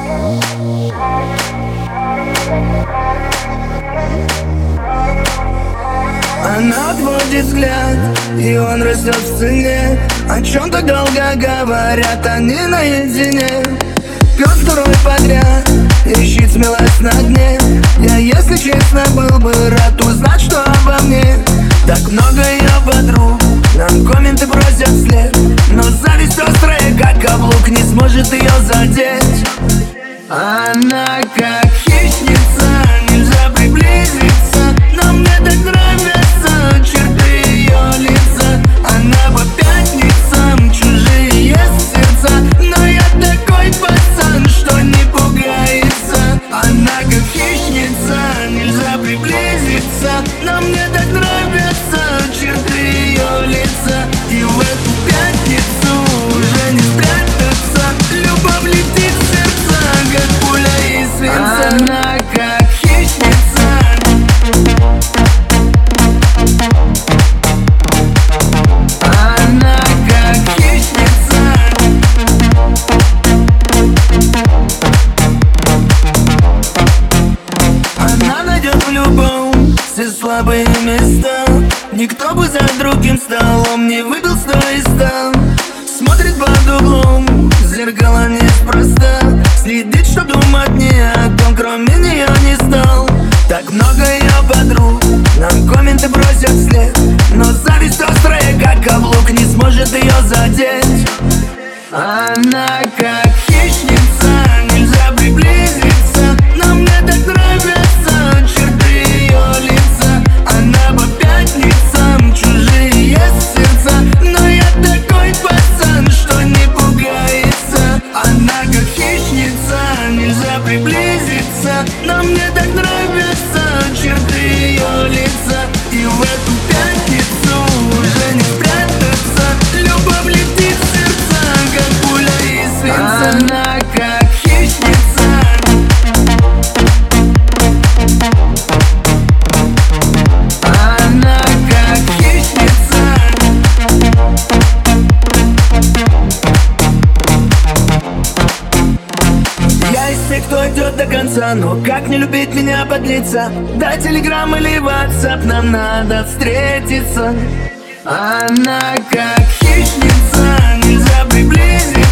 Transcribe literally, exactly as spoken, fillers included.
Она отводит взгляд, и он растет в цене. О чем-то долго говорят они наедине. Пес второй подряд ищет смелость на дне. Я, если честно, был бы рад узнать, что обо мне. Так много ее подруг нам комменты бросят вслед, но зависть острая, как каблук, не сможет ее задеть. Она как хищница, нельзя приблизиться, но мне так нравятся черты ее лица. Она по пятницам, чужие сердца, но я такой пацан, что не пугается. Она как хищница, нельзя приблизиться, но мне так нравятся черты ее лица. И в эту пятницу уже не спрятаться, любовь летит в сердца, как пуля из свинца. Она как хищница. Она как хищница. Она найдет в любом все слабые места. Никто бы за другим столом не выпил сто из ста. Смотрит под углом, зеркало неспроста. Следит, что думать ни о ком, кроме нее не стал. Так много ее подруг нам комменты бросят вслед, но зависть острая, как каблук, не сможет ее задеть. Она как хищница, нельзя приблизиться, но мне так нравятся черты ее лица. Она по пятницам, чужие сердца, но я такой пацан, что не пугается. Она как хищница, нельзя приблизиться, но мне так нравятся черты ее лица. И в эту пятницу уже не спрятаться, любовь летит в сердца, как пуля из свинца. Она как хищница. Она как хищница. Я из тех, кто идет до конца, но как не любить меня, подлиться? Дай телеграм или ватсап, нам надо встретиться. Она как хищница, нельзя приблизиться.